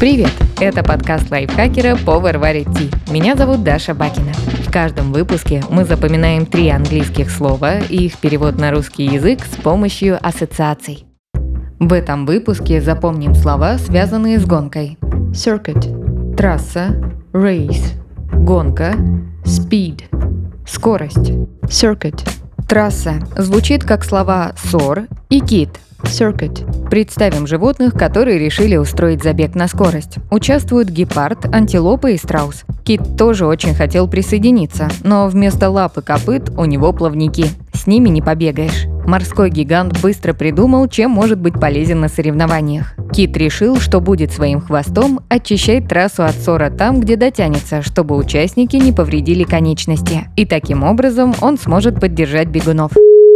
Привет! Это подкаст лайфхакера Power Варит Ти. Меня зовут Даша Бакина. В каждом выпуске мы запоминаем 3 английских слова и их перевод на русский язык с помощью ассоциаций. В этом выпуске запомним слова, связанные с гонкой. Circuit – трасса, race – гонка, speed – скорость. Circuit – трасса звучит как слова soar и kit. Circuit. Представим животных, которые решили устроить забег на скорость. Участвуют гепард, антилопа и страус. Кит тоже очень хотел присоединиться, но вместо лап и копыт у него плавники. С ними не побегаешь. Морской гигант быстро придумал, чем может быть полезен на соревнованиях. Кит решил, что будет своим хвостом очищать трассу от ссора там, где дотянется, чтобы участники не повредили конечности. И таким образом он сможет поддержать бегунов.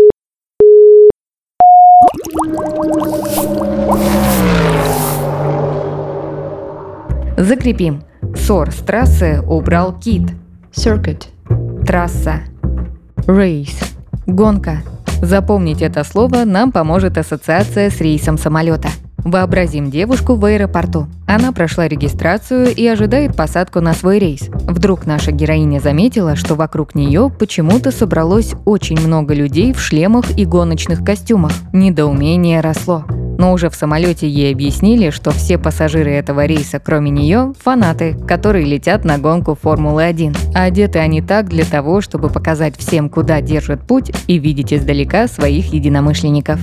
Закрепим. Ссор с трассы убрал Кит. Circuit – трасса. Race – гонка. Запомнить это слово нам поможет ассоциация с рейсом самолета. Вообразим девушку в аэропорту. Она прошла регистрацию и ожидает посадку на свой рейс. Вдруг наша героиня заметила, что вокруг нее почему-то собралось очень много людей в шлемах и гоночных костюмах. Недоумение росло. Но уже в самолете ей объяснили, что все пассажиры этого рейса, кроме нее, фанаты, которые летят на гонку Формулы-1. А одеты они так для того, чтобы показать всем, куда держат путь, и видеть издалека своих единомышленников.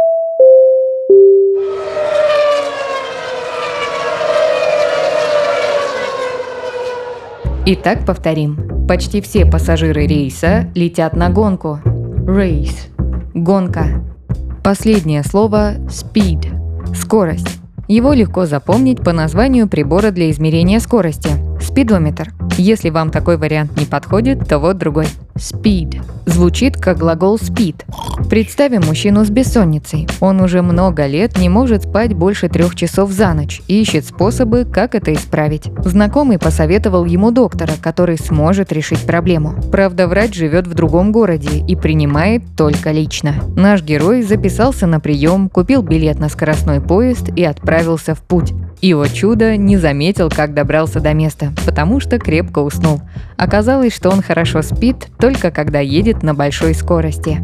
Итак, повторим. Почти все пассажиры рейса летят на гонку. Race – гонка. Последнее слово speed – скорость. Его легко запомнить по названию прибора для измерения скорости – спидометр. Если вам такой вариант не подходит, то вот другой. Speed звучит как глагол speed. Представим мужчину с бессонницей. Он уже много лет не может спать больше 3 часов за ночь и ищет способы, как это исправить. Знакомый посоветовал ему доктора, который сможет решить проблему. Правда, врач живет в другом городе и принимает только лично. Наш герой записался на прием, купил билет на скоростной поезд и отправился в путь. И, о чудо, не заметил, как добрался до места, потому что крепко уснул. Оказалось, что он хорошо спит, только когда едет на большой скорости.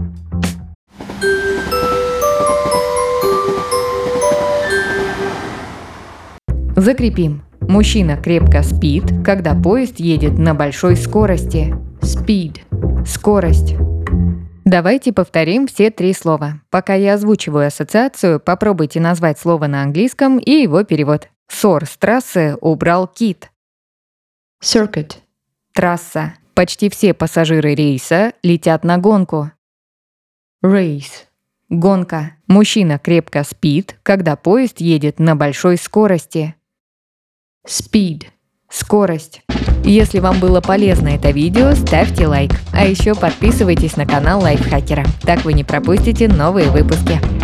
Закрепим. Мужчина крепко спит, когда поезд едет на большой скорости. Speed – скорость. Давайте повторим все 3 слова. Пока я озвучиваю ассоциацию, попробуйте назвать слово на английском и его перевод. Ссор с трассы убрал Кит. Circuit – трасса. Почти все пассажиры рейса летят на гонку. Race – гонка. Мужчина крепко спит, когда поезд едет на большой скорости. Speed – скорость. Если вам было полезно это видео, ставьте лайк. А еще подписывайтесь на канал Лайфхакера. Так вы не пропустите новые выпуски.